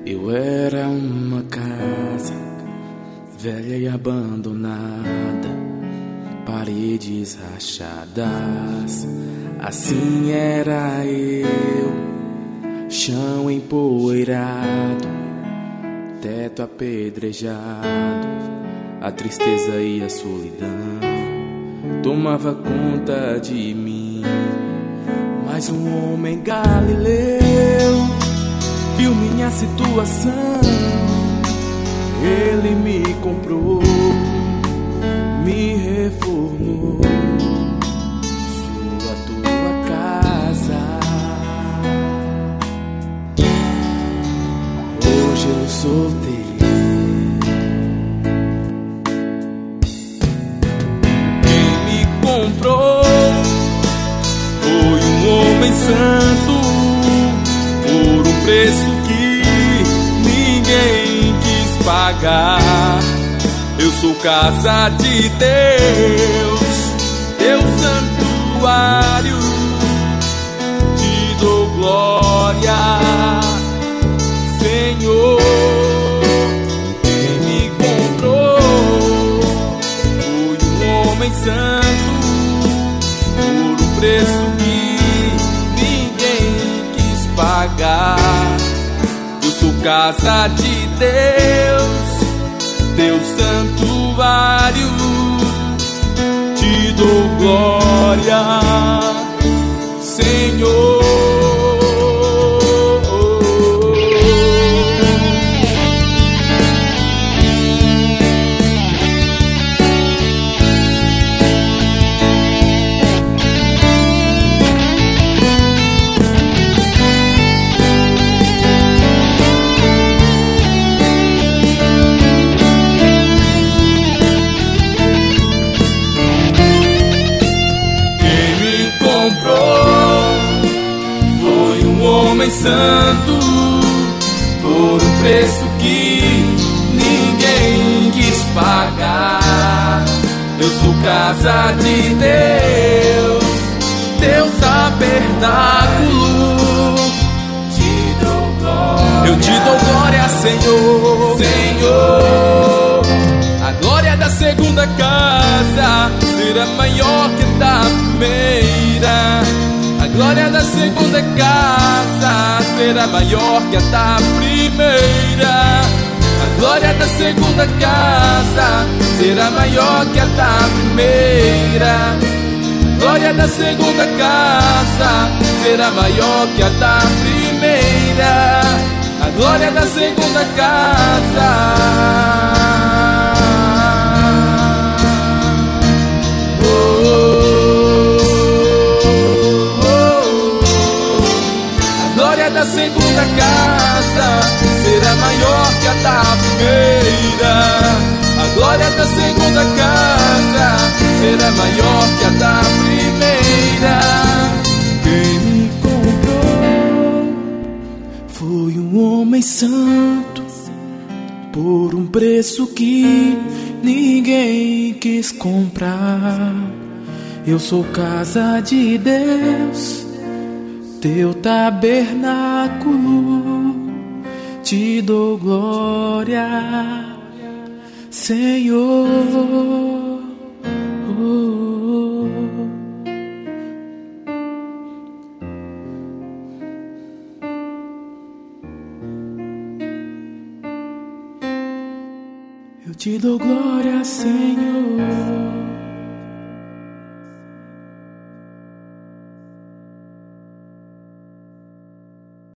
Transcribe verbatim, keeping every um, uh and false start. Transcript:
Eu era uma casa velha e abandonada, paredes rachadas, assim era eu. Chão empoeirado, teto apedrejado, a tristeza e a solidão tomava conta de mim. Mas um homem galileu viu minha situação, ele me comprou, me reformou. Sou a tua casa, hoje eu sou teu. Quem me comprou foi um homem santo, por um preço que ninguém quis pagar. Eu sou casa de Deus, teu santuário, te dou glória, Senhor. Quem me comprou foi um homem santo, por um preço que ninguém quis pagar. Eu sou casa de Deus, teu santuário, te dou glória, Senhor. Homem santo, por um preço que ninguém quis pagar. Eu sou casa de Deus, teu tabernáculo, te dou glória. Eu te dou glória, Senhor, Senhor. A glória da segunda casa será maior que a da primeira. A glória da segunda casa será maior que a da primeira. A glória da segunda casa será maior que a da primeira. A glória da segunda casa será maior que a da primeira. A glória da segunda casa. A segunda casa será maior que a da primeira. A glória da segunda casa será maior que a da primeira. Quem me comprou foi um homem santo, por um preço que ninguém quis comprar. Eu sou casa de Deus, teu tabernáculo, te dou glória, Senhor. Eu te dou glória, Senhor.